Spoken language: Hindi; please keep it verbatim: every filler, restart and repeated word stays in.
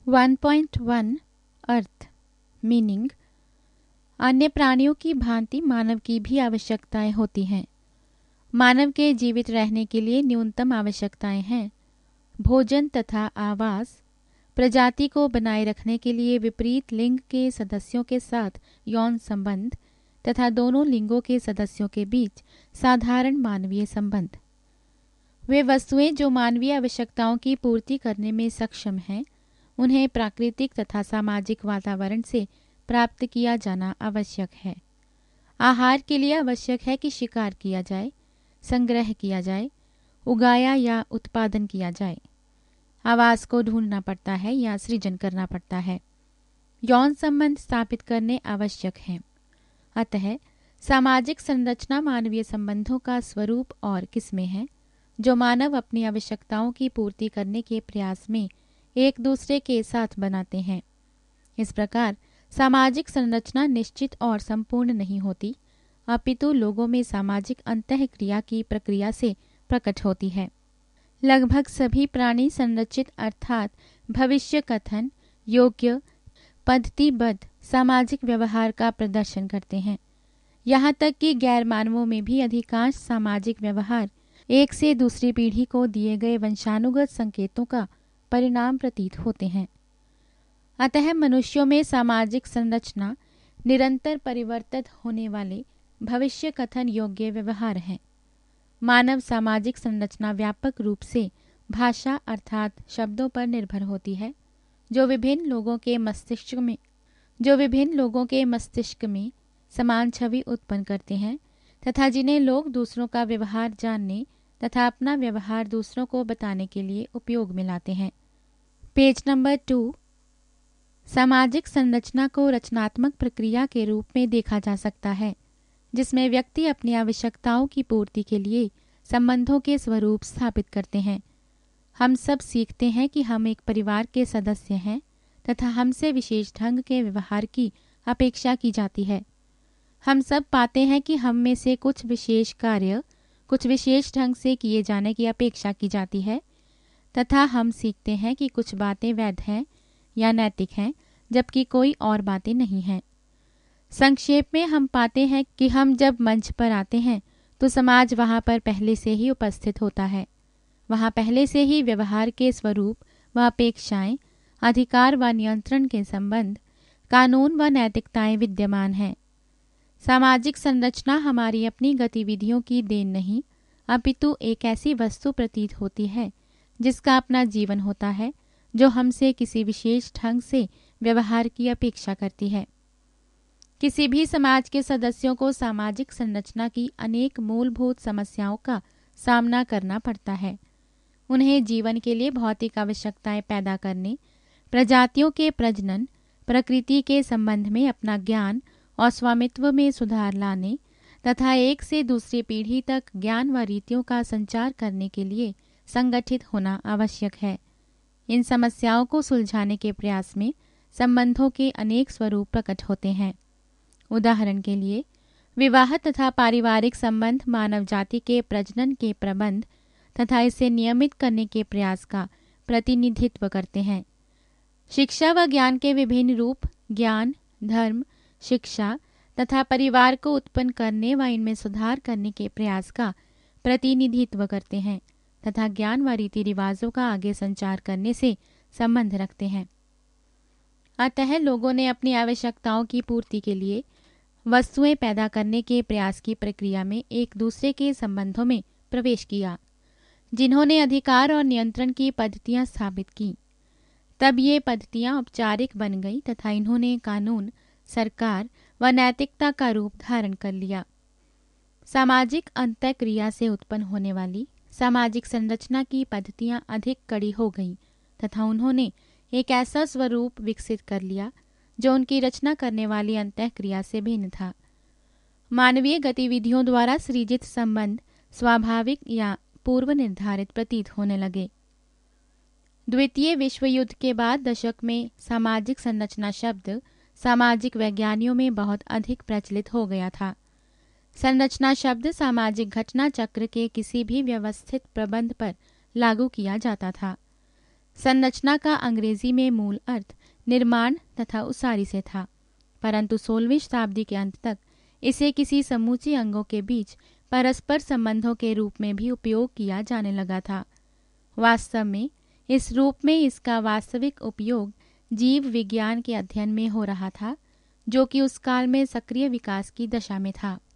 वन पॉइंट वन अर्थ मीनिंग। अन्य प्राणियों की भांति मानव की भी आवश्यकताएं होती हैं। मानव के जीवित रहने के लिए न्यूनतम आवश्यकताएं हैं भोजन तथा आवास, प्रजाति को बनाए रखने के लिए विपरीत लिंग के सदस्यों के साथ यौन संबंध तथा दोनों लिंगों के सदस्यों के बीच साधारण मानवीय संबंध। वे वस्तुएं जो मानवीय आवश्यकताओं की पूर्ति करने में सक्षम हैं, उन्हें प्राकृतिक तथा सामाजिक वातावरण से प्राप्त किया जाना आवश्यक है। आहार के लिए आवश्यक है कि शिकार किया जाए, संग्रह किया जाए, उगाया या उत्पादन किया जाए। आवास को ढूंढना पड़ता है या सृजन करना पड़ता है। यौन संबंध स्थापित करने आवश्यक हैं। अतः सामाजिक संरचना मानवीय संबंधों का स्वरूप और किस्में हैं जो मानव अपनी आवश्यकताओं की पूर्ति करने के प्रयास में एक दूसरे के साथ बनाते हैं। इस प्रकार सामाजिक संरचना निश्चित और संपूर्ण नहीं होती, अपितु लोगों में सामाजिक अंतःक्रिया की प्रक्रिया से प्रकट होती है। लगभग सभी प्राणी संरचित अर्थात भविष्य कथन योग्य पद्धतिबद्ध सामाजिक व्यवहार का प्रदर्शन करते हैं। यहाँ तक कि गैर मानवों में भी अधिकांश सामाजिक व्यवहार एक से दूसरी पीढ़ी को दिए गए वंशानुगत संकेतों का परिणाम प्रतीत होते हैं। अतः मनुष्यों में सामाजिक संरचना निरंतर परिवर्तित होने वाले भविष्य कथन योग्य व्यवहार हैं। मानव सामाजिक संरचना व्यापक रूप से भाषा अर्थात शब्दों पर निर्भर होती है, जो विभिन्न लोगों के मस्तिष्क में जो विभिन्न लोगों के मस्तिष्क में समान छवि उत्पन्न करते हैं तथा जिन्हें लोग दूसरों का व्यवहार जानने तथा अपना व्यवहार दूसरों को बताने के लिए उपयोग में लाते हैं। Page number two. सामाजिक संरचना को रचनात्मक प्रक्रिया के रूप में देखा जा सकता है, जिसमें व्यक्ति अपनी आवश्यकताओं की पूर्ति के लिए संबंधों के स्वरूप स्थापित करते हैं। हम सब सीखते हैं कि हम एक परिवार के सदस्य हैं तथा हमसे विशेष ढंग के व्यवहार की अपेक्षा की जाती है। हम सब पाते हैं कि हम में से कुछ विशेष कार्य कुछ विशेष ढंग से किए जाने की अपेक्षा की जाती है तथा हम सीखते हैं कि कुछ बातें वैध हैं या नैतिक हैं, जबकि कोई और बातें नहीं हैं। संक्षेप में हम पाते हैं कि हम जब मंच पर आते हैं तो समाज वहाँ पर पहले से ही उपस्थित होता है। वहाँ पहले से ही व्यवहार के स्वरूप व अपेक्षाएं, अधिकार व नियंत्रण के संबंध, कानून व नैतिकताएं विद्यमान हैं। सामाजिक संरचना हमारी अपनी गतिविधियों की देन नहीं, अपितु एक ऐसी वस्तु प्रतीत होती है जिसका अपना जीवन होता है, जो हमसे किसी विशेष ढंग से व्यवहार की अपेक्षा करती है। किसी भी समाज के सदस्यों को सामाजिक संरचना की अनेक मूलभूत समस्याओं का सामना करना पड़ता है। उन्हें जीवन के लिए भौतिक आवश्यकताएं पैदा करने, प्रजातियों के प्रजनन, प्रकृति के संबंध में अपना ज्ञान और स्वामित्व में सुधार लाने तथा एक से दूसरी पीढ़ी तक ज्ञान व रीतियों का संचार करने के लिए संगठित होना आवश्यक है। इन समस्याओं को सुलझाने के प्रयास में संबंधों के अनेक स्वरूप प्रकट होते हैं। उदाहरण के लिए विवाह तथा पारिवारिक संबंध मानव जाति के प्रजनन के प्रबंध तथा इसे नियमित करने के प्रयास का प्रतिनिधित्व करते हैं। शिक्षा व ज्ञान के विभिन्न रूप ज्ञान, धर्म, शिक्षा तथा परिवार को उत्पन्न करने व इनमें सुधार करने के प्रयास का प्रतिनिधित्व करते हैं तथा ज्ञान व रीति रिवाजों का आगे संचार करने से संबंध रखते हैं। अतः लोगों ने अपनी आवश्यकताओं की पूर्ति के लिए वस्तुएं पैदा करने के प्रयास की प्रक्रिया में एक दूसरे के संबंधों में प्रवेश किया, जिन्होंने अधिकार और नियंत्रण की पद्धतियां स्थापित की। तब ये पद्धतियां औपचारिक बन गई तथा इन्होंने कानून, सरकार व नैतिकता का रूप धारण कर लिया। सामाजिक अंतःक्रिया से उत्पन्न होने वाली सामाजिक संरचना की पद्धतियां अधिक कड़ी हो गईं तथा उन्होंने एक ऐसा स्वरूप विकसित कर लिया जो उनकी रचना करने वाली अंतःक्रिया से भिन्न था। मानवीय गतिविधियों द्वारा सृजित संबंध स्वाभाविक या पूर्व निर्धारित प्रतीत होने लगे। द्वितीय विश्व युद्ध के बाद दशक में सामाजिक संरचना शब्द सामाजिक वैज्ञानियों में बहुत अधिक प्रचलित हो गया था। संरचना शब्द सामाजिक घटना चक्र के किसी भी व्यवस्थित प्रबंध पर लागू किया जाता था। संरचना का अंग्रेजी में मूल अर्थ निर्माण तथा उसारी से था, परंतु सोलहवीं शताब्दी के अंत तक इसे किसी समूचे अंगों के बीच परस्पर संबंधों के रूप में भी उपयोग किया जाने लगा था। वास्तव में इस रूप में इसका वास्तविक उपयोग जीव विज्ञान के अध्ययन में हो रहा था, जो कि उस काल में सक्रिय विकास की दशा में था।